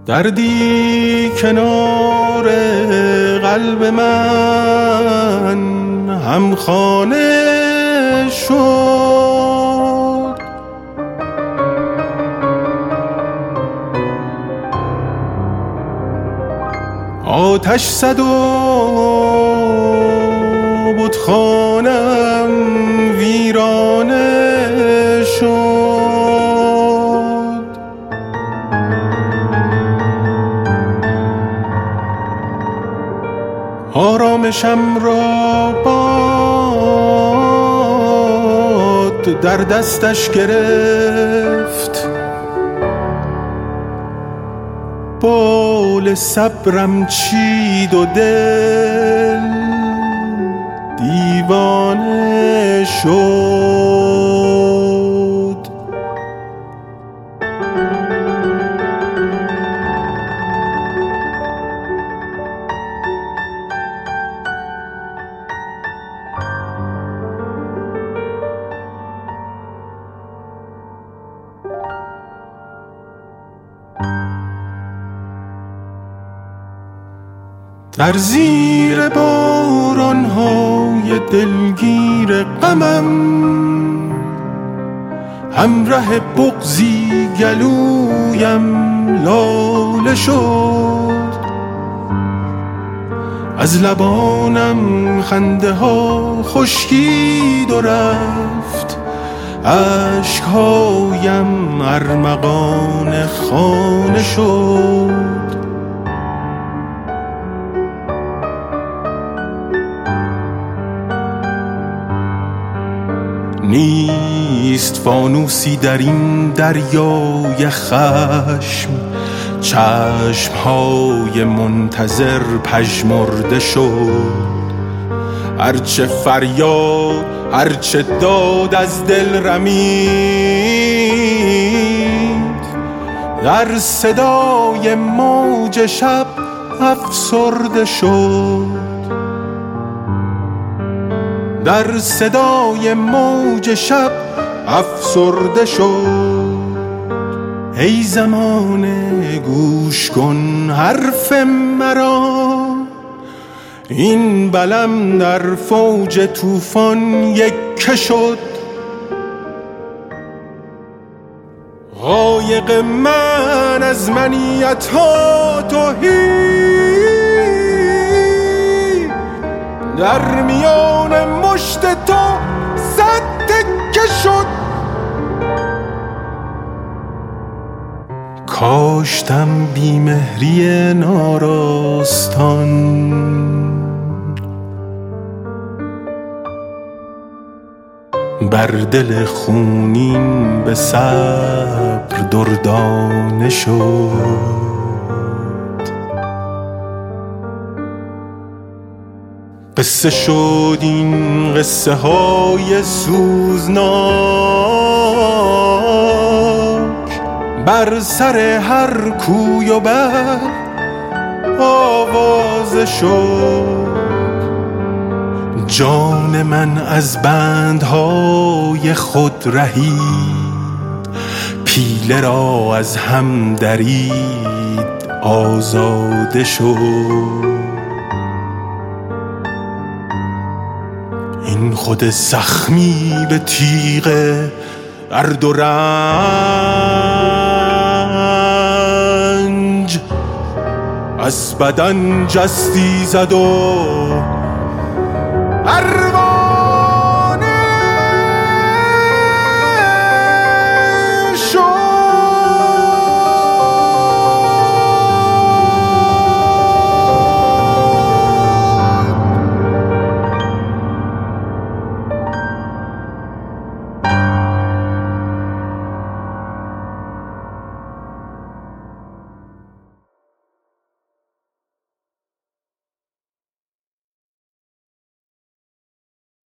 دردی کنار قلب من همخانه شد. آتش زد و بتخانم ویرانه شد. آرامشم را باد در دستش گرفت، بال صبرم چید و دل دیوانه شد. در زیر باران‌های دلگیر غمم همراه بغضی گلویم لاله شد. از لبانم خنده ها خشکید و رفت، اشک‌هایم ارمغان خانه شد. نیست فانوسی در این دریای خشم، چشمهای منتظر پژمرده شد. هرچه فریاد هرچه داد از دل رمید، در صدای موج شب افسرده شد. در صدای موج شب افسرده شد. ای زمانه گوش کن حرف مرا، این بلم در فوج طوفان یکه شد. غایق من از منیت ها تهی، در میان مشت تو صد تکه شد. کاشتم بیمهری ناراستان، بر دل خونین به صبر دردانه شد. قصه شد این قصه های سوزناک، بر سر هر کوی و بر آواز شد. جان من از بندهای خود رهید، پیله را از هم درید آزاده شد. این خود زخمی به تیغ درد و رنج، از بدن جستی زد و